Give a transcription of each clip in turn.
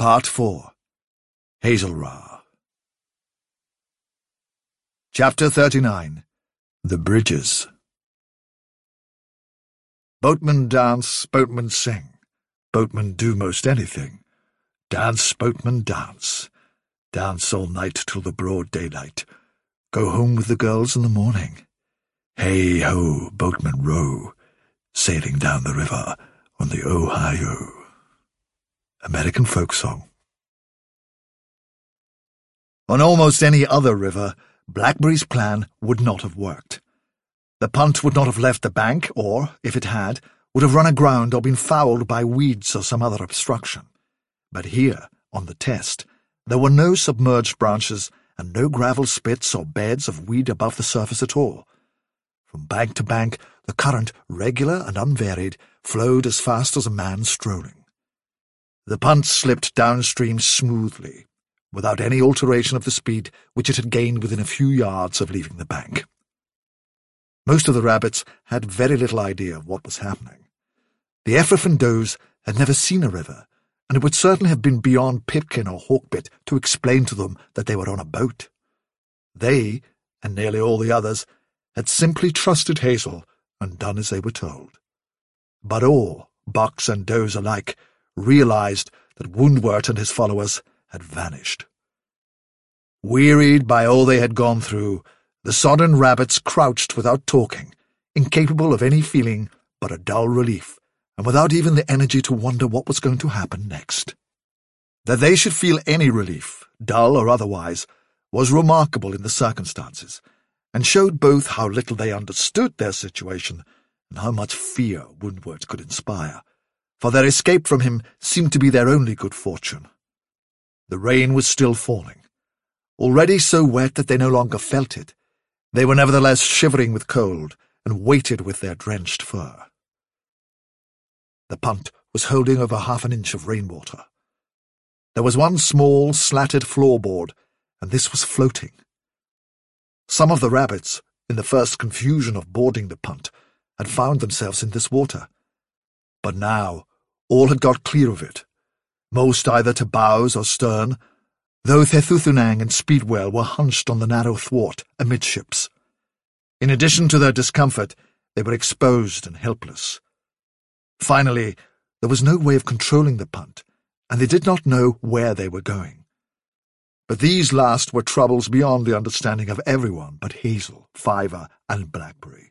Part 4. Hazelrah. Chapter 39. The Bridges. Boatmen dance, boatmen sing. Boatmen do most anything. Dance, boatmen, dance. Dance all night till the broad daylight. Go home with the girls in the morning. Hey-ho, boatmen row, sailing down the river on the Ohio. American folk song. On almost any other river, Blackberry's plan would not have worked. The punt would not have left the bank, or, if it had, would have run aground or been fouled by weeds or some other obstruction. But here, on the Test, there were no submerged branches and no gravel spits or beds of weed above the surface at all. From bank to bank, the current, regular and unvaried, flowed as fast as a man strolling. The punt slipped downstream smoothly, without any alteration of the speed which it had gained within a few yards of leaving the bank. Most of the rabbits had very little idea of what was happening. The Ephraim does had never seen a river, and it would certainly have been beyond Pipkin or Hawkbit to explain to them that they were on a boat. They, and nearly all the others, had simply trusted Hazel and done as they were told. But all, bucks and does alike, realized that Woundwort and his followers had vanished. Wearied by all they had gone through, the sodden rabbits crouched without talking, incapable of any feeling but a dull relief, and without even the energy to wonder what was going to happen next. That they should feel any relief, dull or otherwise, was remarkable in the circumstances, and showed both how little they understood their situation and how much fear Woundwort could inspire, for their escape from him seemed to be their only good fortune. The rain was still falling. Already so wet that they no longer felt it, they were nevertheless shivering with cold and weighted with their drenched fur. The punt was holding over half an inch of rainwater. There was one small, slatted floorboard, and this was floating. Some of the rabbits, in the first confusion of boarding the punt, had found themselves in this water. But now all had got clear of it, most either to bows or stern, though Thethuthenang and Speedwell were hunched on the narrow thwart amidships. In addition to their discomfort, they were exposed and helpless. Finally, there was no way of controlling the punt, and they did not know where they were going. But these last were troubles beyond the understanding of everyone but Hazel, Fiver, and Blackberry.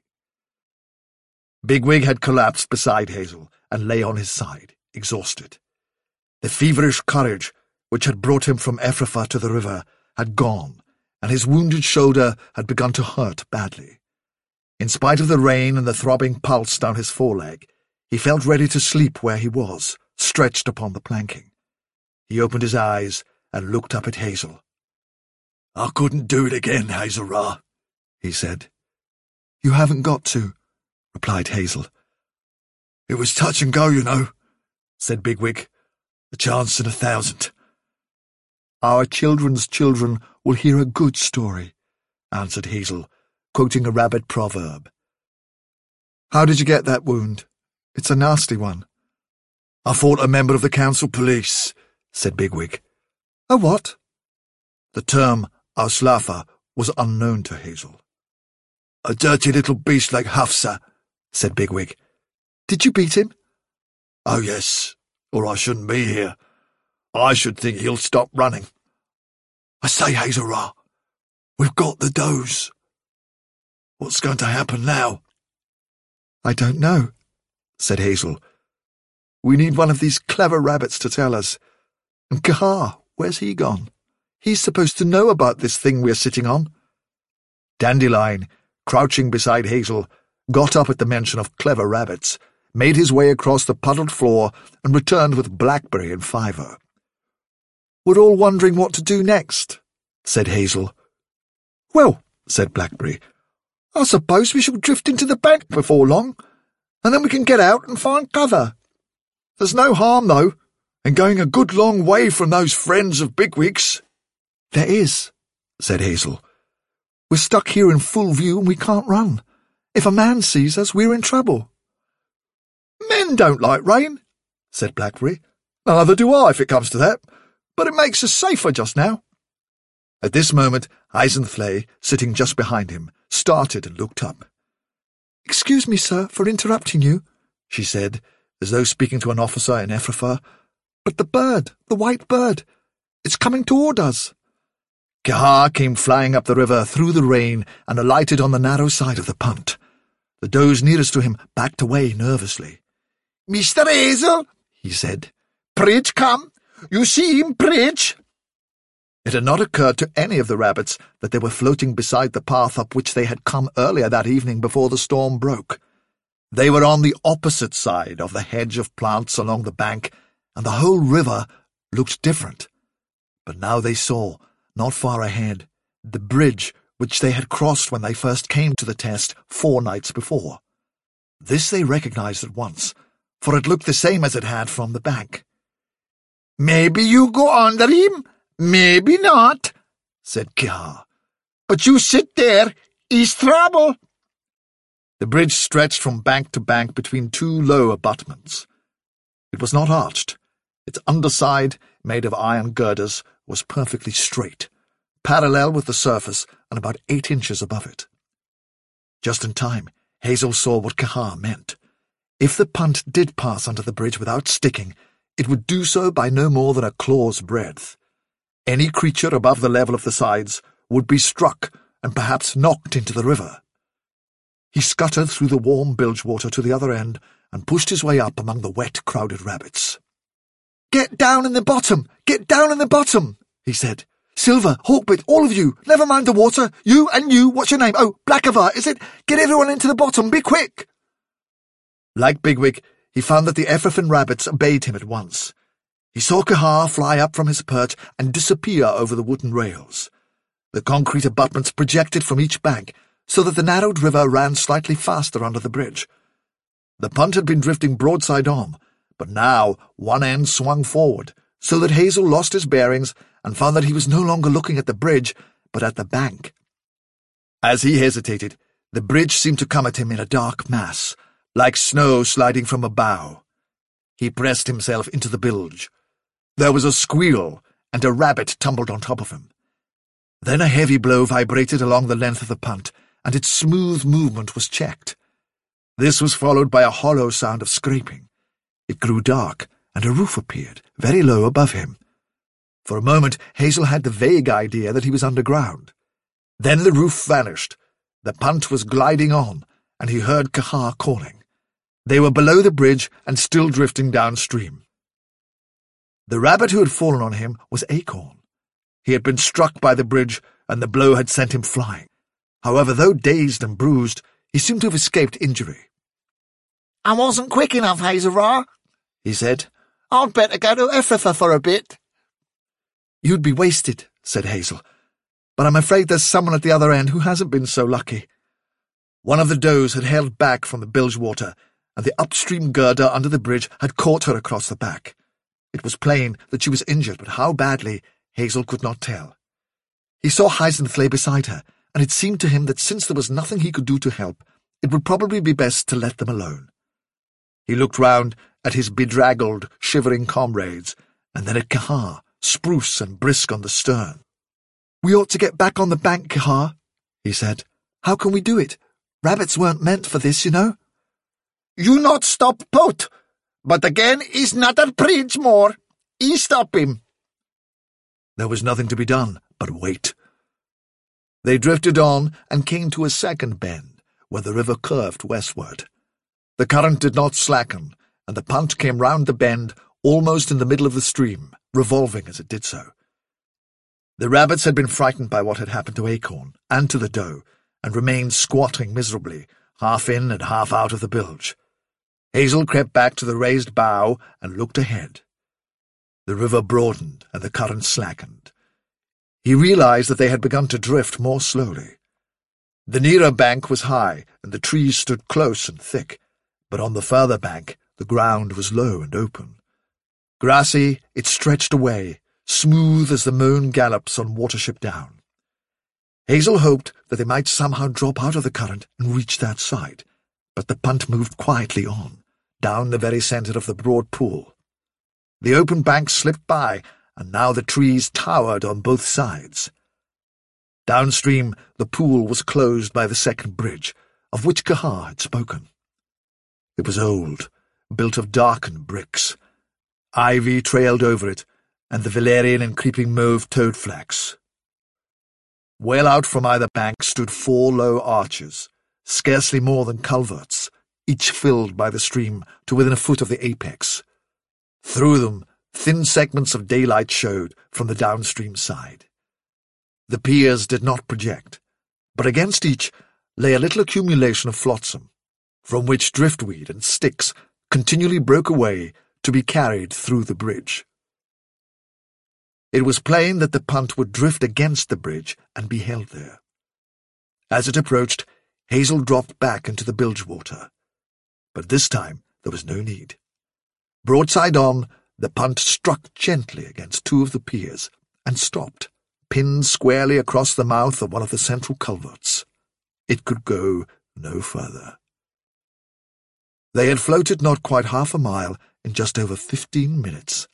Bigwig had collapsed beside Hazel and lay on his side, exhausted. The feverish courage which had brought him from Ephrafa to the river had gone, and his wounded shoulder had begun to hurt badly. In spite of the rain and the throbbing pulse down his foreleg, he felt ready to sleep where he was, stretched upon the planking. He opened his eyes and looked up at Hazel. "I couldn't do it again, Hazelrah," he said. "You haven't got to," replied Hazel. "It was touch and go, you know," said Bigwig. "A chance in 1,000. "Our children's children will hear a good story," answered Hazel, quoting a rabbit proverb. "How did you get that wound? It's a nasty one." "I fought a member of the council police," said Bigwig. "A what?" The term Auslafa was unknown to Hazel. "A dirty little beast like Hafsa," said Bigwig. "Did you beat him?" "Oh, yes, or I shouldn't be here. I should think he'll stop running. I say, Hazelrah, we've got the does. What's going to happen now?" "I don't know," said Hazel. "We need one of these clever rabbits to tell us. And Kahar, where's he gone? He's supposed to know about this thing we're sitting on." Dandelion, crouching beside Hazel, got up at the mention of clever rabbits, made his way across the puddled floor, and returned with Blackberry and Fiver. "We're all wondering what to do next," said Hazel. "Well," said Blackberry, "I suppose we shall drift into the bank before long, and then we can get out and find cover. There's no harm, though, in going a good long way from those friends of Bigwig's." "There is," said Hazel. "We're stuck here in full view and we can't run. If a man sees us, we're in trouble." "Men don't like rain," said Blackberry. "Neither do I, if it comes to that. but it makes us safer just now." At this moment, Eisenfley, sitting just behind him, started and looked up. "Excuse me, sir, for interrupting you," she said, as though speaking to an officer in Ephrata, "but the white bird, it's coming toward us." Cahar came flying up the river through the rain and alighted on the narrow side of the punt. The does nearest to him backed away nervously. "Mr. Hazel," he said, "Pridge come. You see him, Pridge?" It had not occurred to any of the rabbits that they were floating beside the path up which they had come earlier that evening before the storm broke. They were on the opposite side of the hedge of plants along the bank, and the whole river looked different. But now they saw, not far ahead, the bridge which they had crossed when they first came to the test 4 nights before. This they recognized at once, for it looked the same as it had from the bank. "Maybe you go under him, maybe not," said Cahar. "But you sit there, he's trouble." The bridge stretched from bank to bank between 2 low abutments. It was not arched. Its underside, made of iron girders, was perfectly straight, parallel with the surface and about 8 inches above it. Just in time, Hazel saw what Cahar meant. If the punt did pass under the bridge without sticking, it would do so by no more than a claw's breadth. Any creature above the level of the sides would be struck and perhaps knocked into the river. He scuttered through the warm bilge water to the other end and pushed his way up among the wet, crowded rabbits. "Get down in the bottom! Get down in the bottom!" he said. "Silver, Hawkbit, all of you, never mind the water. You and you, what's your name? Oh, Blackavar, is it? Get everyone into the bottom, be quick!" Like Bigwig, he found that the Ephrafan rabbits obeyed him at once. He saw Cahar fly up from his perch and disappear over the wooden rails. The concrete abutments projected from each bank, so that the narrowed river ran slightly faster under the bridge. The punt had been drifting broadside on, but now one end swung forward, so that Hazel lost his bearings and found that he was no longer looking at the bridge, but at the bank. As he hesitated, the bridge seemed to come at him in a dark mass, like snow sliding from a bow. He pressed himself into the bilge. There was a squeal, and a rabbit tumbled on top of him. Then a heavy blow vibrated along the length of the punt, and its smooth movement was checked. This was followed by a hollow sound of scraping. It grew dark, and a roof appeared, very low above him. For a moment Hazel had the vague idea that he was underground. Then the roof vanished. The punt was gliding on, and he heard Cahar calling. They were below the bridge and still drifting downstream. The rabbit who had fallen on him was Acorn. He had been struck by the bridge, and the blow had sent him flying. However, though dazed and bruised, he seemed to have escaped injury. "I wasn't quick enough, Hazel, he said. "I'd better go to Ephrata for a bit." "You'd be wasted," said Hazel, "but I'm afraid there's someone at the other end who hasn't been so lucky." One of the does had held back from the bilge water, and the upstream girder under the bridge had caught her across the back. It was plain that she was injured, but how badly, Hazel could not tell. He saw Heisenfley beside her, and it seemed to him that since there was nothing he could do to help, it would probably be best to let them alone. He looked round at his bedraggled, shivering comrades, and then at Cahar, spruce and brisk on the stern. "We ought to get back on the bank, Cahar," he said. "How can we do it? Rabbits weren't meant for this, you know." "You not stop put, but again he's not a Pridge more. He stop him." There was nothing to be done but wait. They drifted on and came to a second bend, where the river curved westward. The current did not slacken, and the punt came round the bend almost in the middle of the stream, revolving as it did so. The rabbits had been frightened by what had happened to Acorn and to the doe, and remained squatting miserably, half in and half out of the bilge. Hazel crept back to the raised bow and looked ahead. The river broadened and the current slackened. He realized that they had begun to drift more slowly. The nearer bank was high, and the trees stood close and thick, but on the further bank the ground was low and open. Grassy, it stretched away, smooth as the mown gallops on Watership Down. Hazel hoped that they might somehow drop out of the current and reach that side, but the punt moved quietly on, down the very centre of the broad pool. The open bank slipped by, and now the trees towered on both sides. Downstream, the pool was closed by the second bridge, of which Cahar had spoken. It was old, built of darkened bricks. Ivy trailed over it, and the valerian and creeping mauve toadflax. Well out from either bank stood 4 low arches, scarcely more than culverts, each filled by the stream to within a foot of the apex. Through them, thin segments of daylight showed from the downstream side. The piers did not project, but against each lay a little accumulation of flotsam, from which driftweed and sticks continually broke away to be carried through the bridge. It was plain that the punt would drift against the bridge and be held there. As it approached, Hazel dropped back into the bilge water. But this time there was no need. Broadside on, the punt struck gently against 2 of the piers and stopped, pinned squarely across the mouth of one of the central culverts. It could go no further. They had floated not quite half a mile in just over 15 minutes.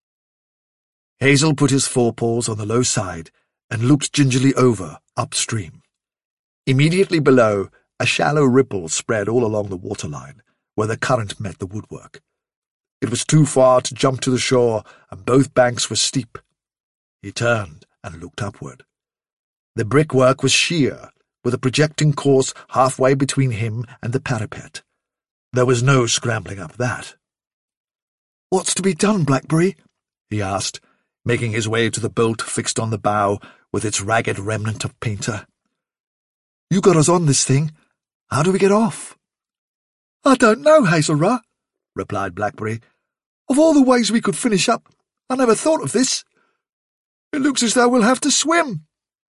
Hazel put his forepaws on the low side and looked gingerly over, upstream. Immediately below, a shallow ripple spread all along the waterline, where the current met the woodwork. It was too far to jump to the shore, and both banks were steep. He turned and looked upward. The brickwork was sheer, with a projecting course halfway between him and the parapet. There was no scrambling up that. "What's to be done, Blackberry?" he asked, making his way to the bolt fixed on the bow with its ragged remnant of painter. "You got us on this thing. How do we get off?" "I don't know, Hazelrah," replied Blackberry. "Of all the ways we could finish up, I never thought of this. It looks as though we'll have to swim."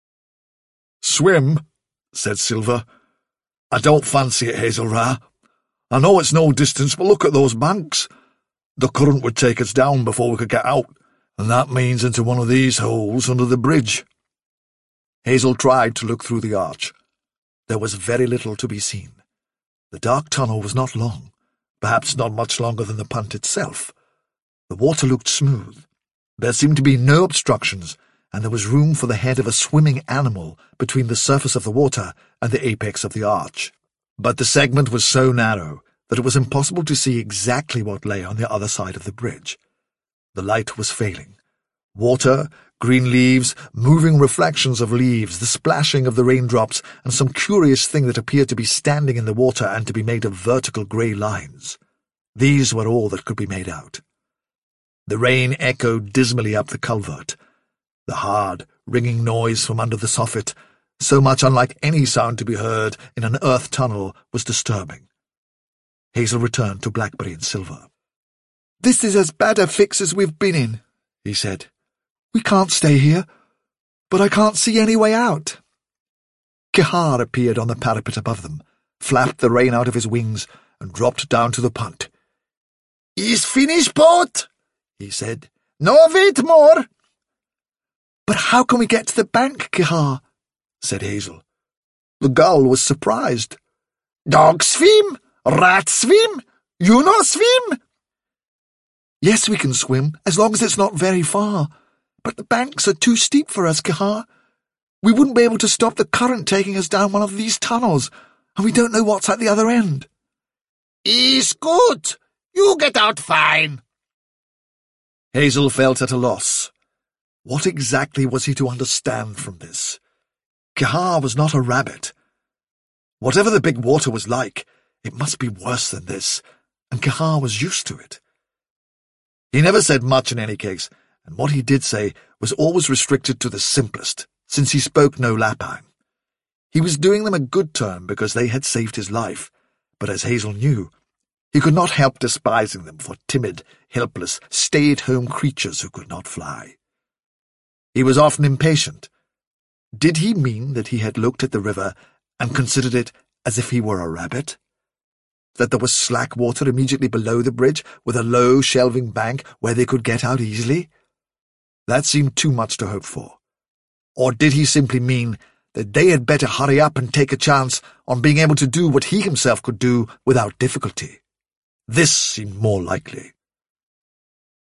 "Swim?" said Silver. "I don't fancy it, Hazelrah. I know it's no distance, but look at those banks. The current would take us down before we could get out, and that means into one of these holes under the bridge." Hazel tried to look through the arch. There was very little to be seen. The dark tunnel was not long, perhaps not much longer than the punt itself. The water looked smooth. There seemed to be no obstructions, and there was room for the head of a swimming animal between the surface of the water and the apex of the arch. But the segment was so narrow that it was impossible to see exactly what lay on the other side of the bridge. The light was failing. Water, green leaves, moving reflections of leaves, the splashing of the raindrops, and some curious thing that appeared to be standing in the water and to be made of vertical grey lines. These were all that could be made out. The rain echoed dismally up the culvert. The hard, ringing noise from under the soffit, so much unlike any sound to be heard in an earth tunnel, was disturbing. Hazel returned to Blackberry and Silver. "This is as bad a fix as we've been in," he said. "We can't stay here, but I can't see any way out." Cahar appeared on the parapet above them, flapped the rain out of his wings, and dropped down to the punt. "Is finished, boat," he said. "No wait more." "But how can we get to the bank, Cahar?" said Hazel. The gull was surprised. "Dog swim, rat swim, you no swim?" "Yes, we can swim, as long as it's not very far. But the banks are too steep for us, Cahar. We wouldn't be able to stop the current taking us down one of these tunnels, and we don't know what's at the other end." "Is good. You get out fine." Hazel felt at a loss. What exactly was he to understand from this? Cahar was not a rabbit. Whatever the big water was like, it must be worse than this, and Cahar was used to it. He never said much in any case, and what he did say was always restricted to the simplest, since he spoke no Lapine. He was doing them a good turn because they had saved his life, but as Hazel knew, he could not help despising them for timid, helpless, stay-at-home creatures who could not fly. He was often impatient. Did he mean that he had looked at the river and considered it as if he were a rabbit? That there was slack water immediately below the bridge, with a low, shelving bank where they could get out easily? That seemed too much to hope for. Or did he simply mean that they had better hurry up and take a chance on being able to do what he himself could do without difficulty? This seemed more likely.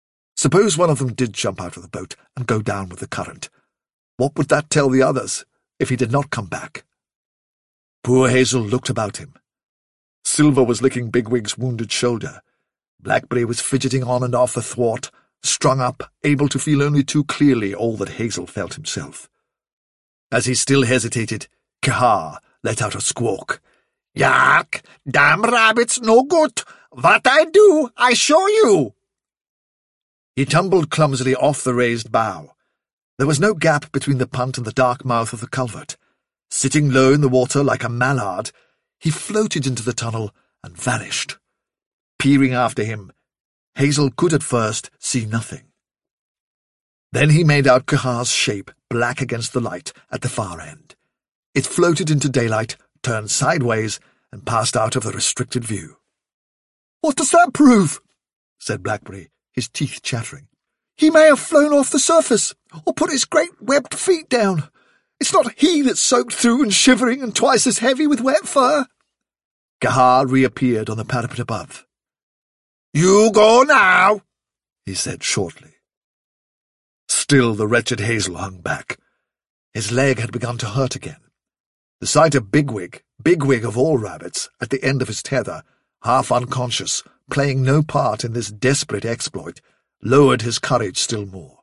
Suppose one of them did jump out of the boat and go down with the current. What would that tell the others if he did not come back? Poor Hazel looked about him. Silver was licking Bigwig's wounded shoulder. Blackberry was fidgeting on and off the thwart, strung up, able to feel only too clearly all that Hazel felt himself. As he still hesitated, Kehar let out a squawk. Yak, damn rabbits no good. What I do, I show you. He tumbled clumsily off the raised bow. There was no gap between the punt and the dark mouth of the culvert. Sitting low in the water like a mallard, he floated into the tunnel and vanished. Peering after him, Hazel could at first see nothing. Then he made out Kehar's shape black against the light at the far end. It floated into daylight, turned sideways, and passed out of the restricted view. "What does that prove?" said Blackberry, his teeth chattering. "He may have flown off the surface, or put his great webbed feet down. It's not he that's soaked through and shivering and twice as heavy with wet fur." Kehar reappeared on the parapet above. "You go now," he said shortly. Still the wretched Hazel hung back. His leg had begun to hurt again. The sight of Bigwig of all rabbits, at the end of his tether, half unconscious, playing no part in this desperate exploit, lowered his courage still more.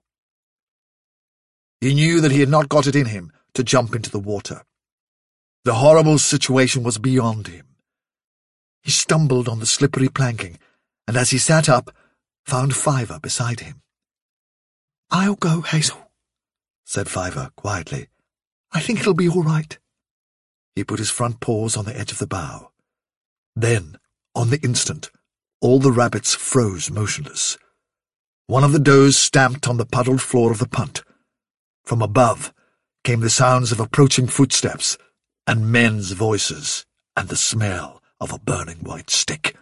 He knew that he had not got it in him to jump into the water. The horrible situation was beyond him. He stumbled on the slippery planking, and as he sat up, found Fiver beside him. "I'll go, Hazel," said Fiver quietly. "I think it'll be all right." He put his front paws on the edge of the bow. Then, on the instant, all the rabbits froze motionless. One of the does stamped on the puddled floor of the punt. From above came the sounds of approaching footsteps, and men's voices, and the smell of a burning white stick.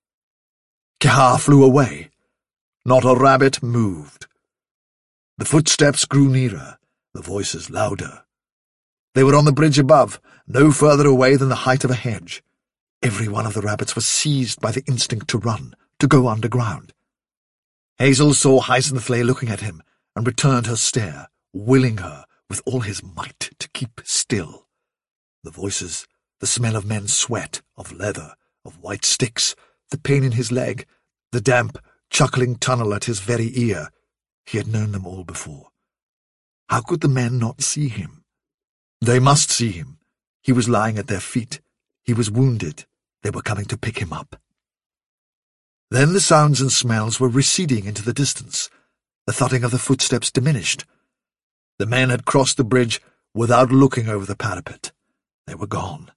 Kehar flew away. Not a rabbit moved. The footsteps grew nearer, the voices louder. They were on the bridge above, no further away than the height of a hedge. Every one of the rabbits was seized by the instinct to run, to go underground. Hazel saw Heisenflay looking at him, and returned her stare, willing her with all his might to keep still. The voices, the smell of men's sweat, of leather, of white sticks, the pain in his leg, the damp, chuckling tunnel at his very ear, he had known them all before. How could the men not see him? They must see him. He was lying at their feet. He was wounded. They were coming to pick him up. Then the sounds and smells were receding into the distance. The thudding of the footsteps diminished. The men had crossed the bridge without looking over the parapet. They were gone.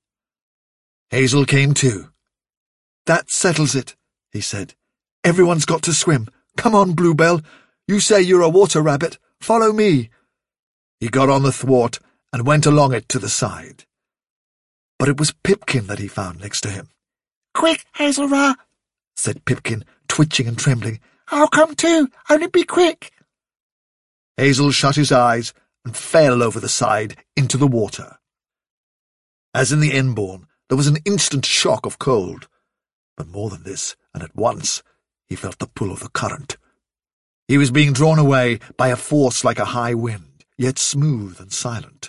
Hazel came to. "That settles it," he said. "Everyone's got to swim. Come on, Bluebell. You say you're a water rabbit. Follow me." He got on the thwart and went along it to the side. But it was Pipkin that he found next to him. "Quick, Hazel-Ra," said Pipkin, twitching and trembling. "I'll come too. Only be quick." Hazel shut his eyes and fell over the side into the water. As in the Enborn, there was an instant shock of cold. But more than this, and at once, he felt the pull of the current. He was being drawn away by a force like a high wind, yet smooth and silent.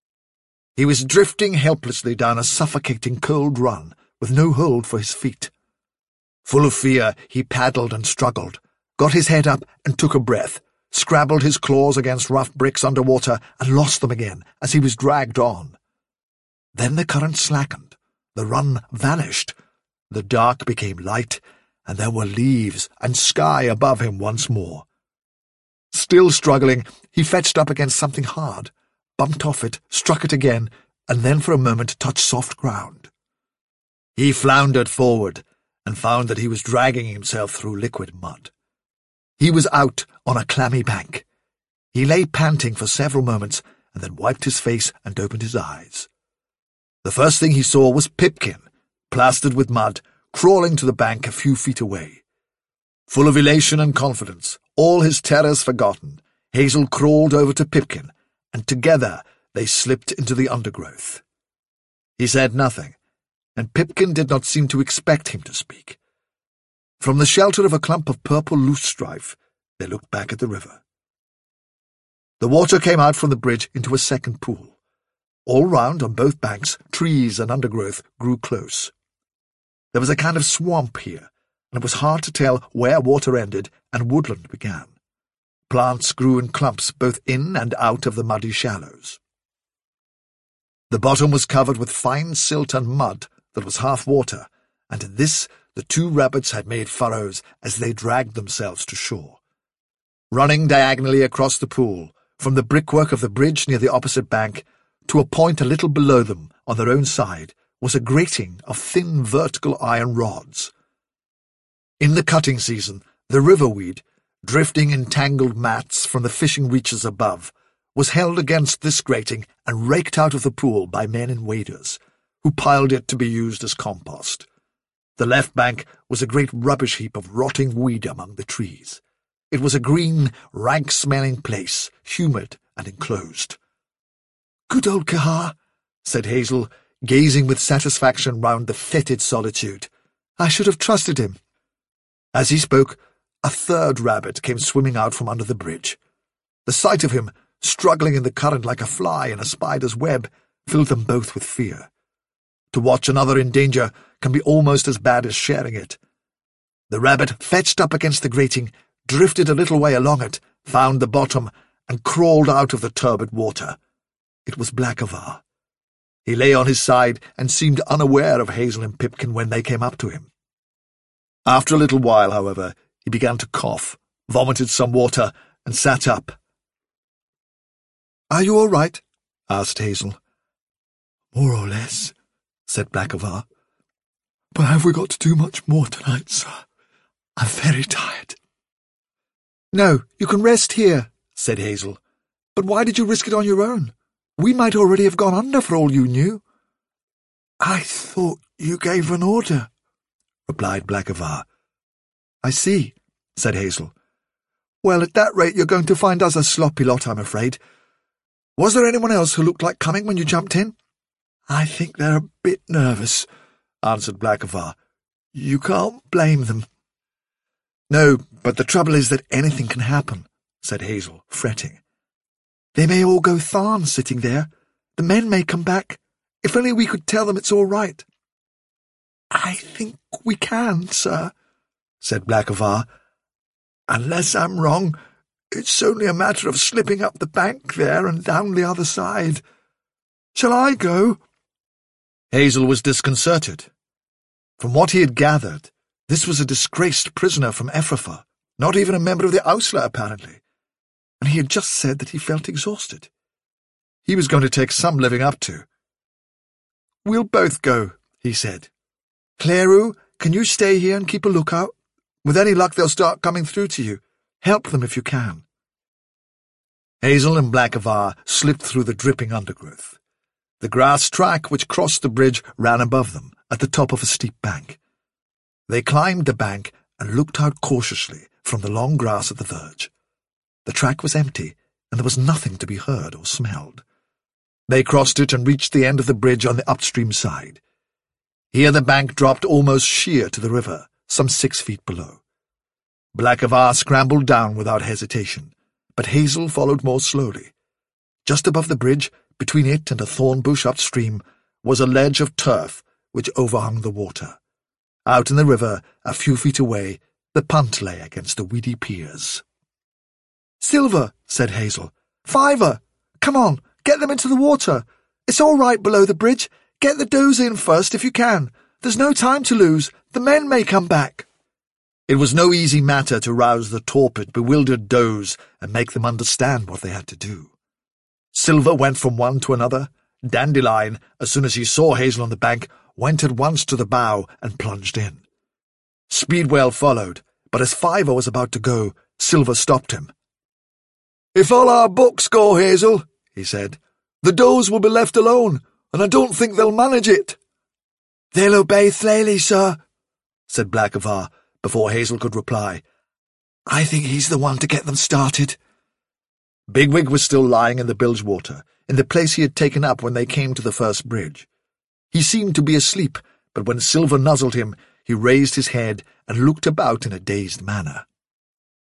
He was drifting helplessly down a suffocating cold run, with no hold for his feet. Full of fear, he paddled and struggled, got his head up and took a breath, scrabbled his claws against rough bricks underwater and lost them again as he was dragged on. Then the current slackened, the run vanished, the dark became light, and there were leaves and sky above him once more. Still struggling, he fetched up against something hard, bumped off it, struck it again, and then for a moment touched soft ground. He floundered forward and found that he was dragging himself through liquid mud. He was out on a clammy bank. He lay panting for several moments and then wiped his face and opened his eyes. The first thing he saw was Pipkin, plastered with mud, crawling to the bank a few feet away. Full of elation and confidence, all his terrors forgotten, Hazel crawled over to Pipkin, and together they slipped into the undergrowth. He said nothing, and Pipkin did not seem to expect him to speak. From the shelter of a clump of purple loosestrife, They looked back at the river. The water came out from the bridge into a second pool. All round, on both banks, trees and undergrowth grew close. There was a kind of swamp here, and it was hard to tell where water ended and woodland began. Plants grew in clumps both in and out of the muddy shallows. The bottom was covered with fine silt and mud that was half water, and in this the two rabbits had made furrows as they dragged themselves to shore. Running diagonally across the pool, from the brickwork of the bridge near the opposite bank to a point a little below them on their own side, was a grating of thin vertical iron rods. In the cutting season, the riverweed, drifting in tangled mats from the fishing reaches above, was held against this grating and raked out of the pool by men in waders, who piled it to be used as compost. The left bank was a great rubbish heap of rotting weed among the trees. It was a green, rank-smelling place, humid and enclosed. "Good old Cahar," said Hazel, gazing with satisfaction round the fetid solitude. "I should have trusted him." As he spoke, a third rabbit came swimming out from under the bridge. The sight of him, struggling in the current like a fly in a spider's web, filled them both with fear. To watch another in danger can be almost as bad as sharing it. The rabbit fetched up against the grating, drifted a little way along it, found the bottom, and crawled out of the turbid water. It was Blackavar. He lay on his side and seemed unaware of Hazel and Pipkin when they came up to him. After a little while, however, he began to cough, vomited some water, and sat up. "Are you all right?" asked Hazel. "More or less," said Blackavar. "But have we got to do much more tonight, sir? I'm very tired." "No, you can rest here," said Hazel. "But why did you risk it on your own? We might already have gone under for all you knew." "I thought you gave an order," replied Blackavar. "I see," said Hazel. "Well, at that rate you're going to find us a sloppy lot, I'm afraid. Was there anyone else who looked like coming when you jumped in?" "I think they're a bit nervous," answered Blackavar. "You can't blame them." "No, but the trouble is that anything can happen," said Hazel, fretting. "They may all go Tharn sitting there. The men may come back. If only we could tell them it's all right." "I think we can, sir," said Blackavar. "Unless I'm wrong, it's only a matter of slipping up the bank there and down the other side. Shall I go?" Hazel was disconcerted. From what he had gathered, this was a disgraced prisoner from Ephrafa, not even a member of the Ausla, apparently, and he had just said that he felt exhausted. He was going to take some living up to. "We'll both go," he said. "Cleru, can you stay here and keep a lookout? With any luck they'll start coming through to you. Help them if you can." Hazel and Blackavar slipped through the dripping undergrowth. The grass track which crossed the bridge ran above them, at the top of a steep bank. They climbed the bank and looked out cautiously from the long grass at the verge. The track was empty, and there was nothing to be heard or smelled. They crossed it and reached the end of the bridge on the upstream side. Here the bank dropped almost sheer to the river, some 6 feet below. Blackavar scrambled down without hesitation, but Hazel followed more slowly. Just above the bridge, between it and a thorn bush upstream, was a ledge of turf which overhung the water. Out in the river, a few feet away, the punt lay against the weedy piers. "Silver," said Hazel. "Fiver! Come on, get them into the water. It's all right below the bridge. Get the does in first if you can. There's no time to lose. The men may come back." It was no easy matter to rouse the torpid, bewildered does and make them understand what they had to do. Silver went from one to another. Dandelion, as soon as he saw Hazel on the bank, went at once to the bow and plunged in. Speedwell followed, but as Fiver was about to go, Silver stopped him. "If all our books go, Hazel," he said, "the does will be left alone, and I don't think they'll manage it." "They'll obey Thlaily, sir," said Blackavar, before Hazel could reply. "I think he's the one to get them started." Bigwig was still lying in the bilgewater, in the place he had taken up when they came to the first bridge. He seemed to be asleep, but when Silver nuzzled him, he raised his head and looked about in a dazed manner.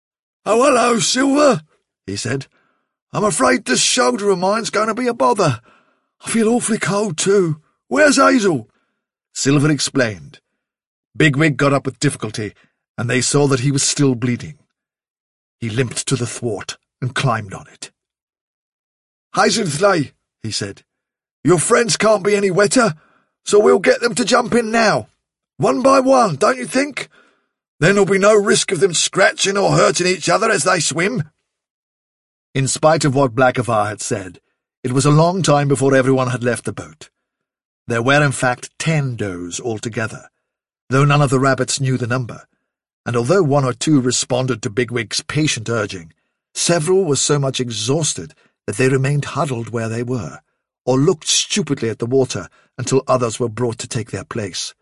"Oh, hello, Silver," he said. "I'm afraid this shoulder of mine's going to be a bother. I feel awfully cold, too. Where's Hazel?" Silver explained. Bigwig got up with difficulty, and they saw that he was still bleeding. He limped to the thwart and climbed on it. "Hazelthley," he said, "your friends can't be any wetter, so we'll get them to jump in now. One by one, don't you think? Then there'll be no risk of them scratching or hurting each other as they swim." In spite of what Blackavar had said, it was a long time before everyone had left the boat. There were in fact 10 does altogether, though none of the rabbits knew the number, and although 1 or 2 responded to Bigwig's patient urging, several were so much exhausted that they remained huddled where they were, or looked stupidly at the water until others were brought to take their place.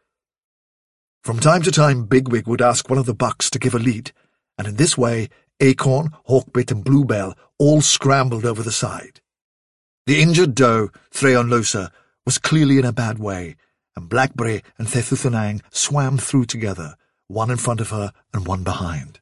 From time to time Bigwig would ask one of the bucks to give a lead, and in this way Acorn, Hawkbit, and Bluebell all scrambled over the side. The injured doe, Threonlosa, was clearly in a bad way, and Blackberry and Thethuthanang swam through together, one in front of her and one behind.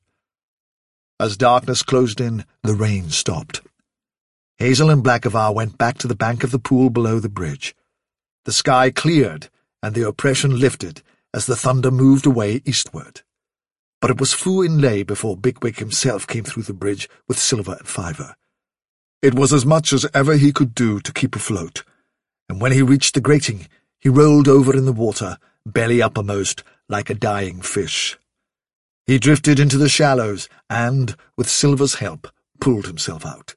As darkness closed in, the rain stopped. Hazel and Blackavar went back to the bank of the pool below the bridge. The sky cleared, and the oppression lifted as the thunder moved away eastward. But it was Fu in Lay before Bigwig himself came through the bridge with Silver and Fiver. It was as much as ever he could do to keep afloat, and when he reached the grating, he rolled over in the water, belly uppermost, like a dying fish. He drifted into the shallows and, with Silver's help, pulled himself out.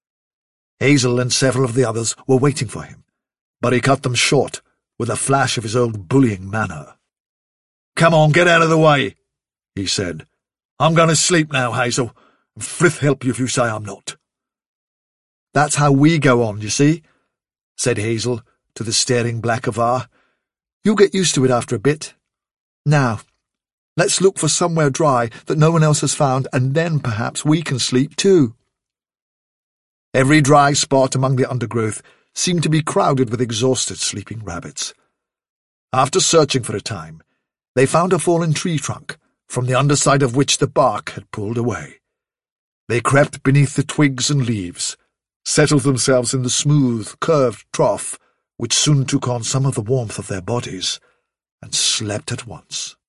Hazel and several of the others were waiting for him, but he cut them short with a flash of his old bullying manner. "Come on, get out of the way," he said. "I'm going to sleep now, Hazel, and Frith help you if you say I'm not." "That's how we go on, you see," said Hazel to the staring Blackavar. "You'll get used to it after a bit. Now, let's look for somewhere dry that no one else has found, and then perhaps we can sleep too." Every dry spot among the undergrowth seemed to be crowded with exhausted sleeping rabbits. After searching for a time, they found a fallen tree trunk, from the underside of which the bark had pulled away. They crept beneath the twigs and leaves, settled themselves in the smooth, curved trough, which soon took on some of the warmth of their bodies, and slept at once.